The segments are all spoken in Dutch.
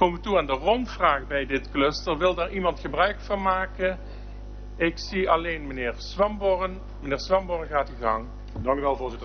Komen we toe aan de rondvraag bij dit cluster. Wil daar iemand gebruik van maken? Ik zie alleen meneer Swamborn. Meneer Swamborn, gaat uw gang. Dank u wel, voorzitter.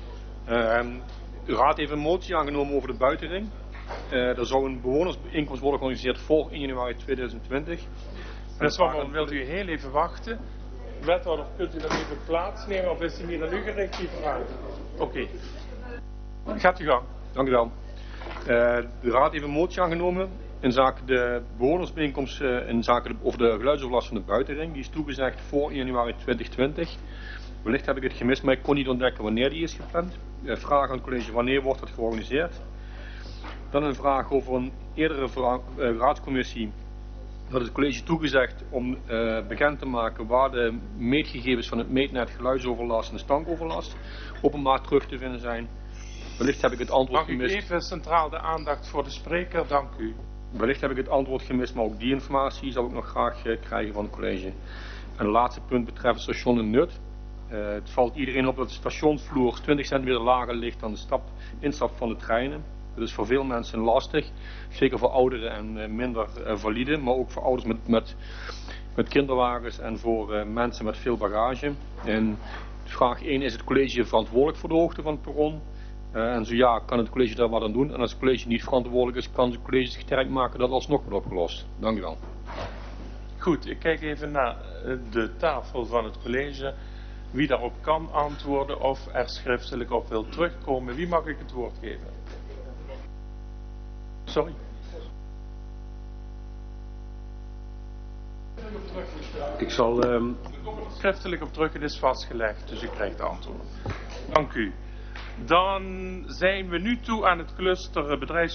De Raad heeft een motie aangenomen over de buitenring. Er zou een bewonersbijeenkomst worden georganiseerd voor 1 januari 2020. Meneer Swamborn, wilt u heel even wachten? Wethouder, kunt u dan even plaatsnemen of is die hier aan u gericht, die vraag? Oké. Gaat u gang. Dank u wel. De Raad heeft een motie aangenomen in zaken de bewonersbijeenkomst over de geluidsoverlast van de buitenring. Die is toegezegd voor 1 januari 2020. Wellicht heb ik het gemist, maar ik kon niet ontdekken wanneer die is gepland. Vraag aan het college, wanneer wordt dat georganiseerd? Dan een vraag over een eerdere raadscommissie. Dat het college toegezegd om bekend te maken waar de meetgegevens van het meetnet geluidsoverlast en de stankoverlast openbaar terug te vinden zijn. Wellicht heb ik het antwoord gemist. Mag ik even centraal de aandacht voor de spreker? Dank u. Wellicht heb ik het antwoord gemist, maar ook die informatie zou ik nog graag krijgen van het college. En het laatste punt betreft het station in Nut. Het valt iedereen op dat de stationsvloer 20 centimeter lager ligt dan de instap van de treinen. Dat is voor veel mensen lastig, zeker voor ouderen en minder valide, maar ook voor ouders met kinderwagens en voor mensen met veel bagage. En vraag 1, is het college verantwoordelijk voor de hoogte van het perron? En zo ja, kan het college daar wat aan doen? En als het college niet verantwoordelijk is, kan het college zich sterk maken dat alsnog wordt opgelost. Dank u wel. Goed, ik kijk even naar de tafel van het college. Wie daarop kan antwoorden of er schriftelijk op wil terugkomen. Wie mag ik het woord geven? Sorry. Ik zal... Schriftelijk op terug, het is vastgelegd, dus u krijgt de antwoord. Dank u. Dan zijn we nu toe aan het cluster bedrijfs...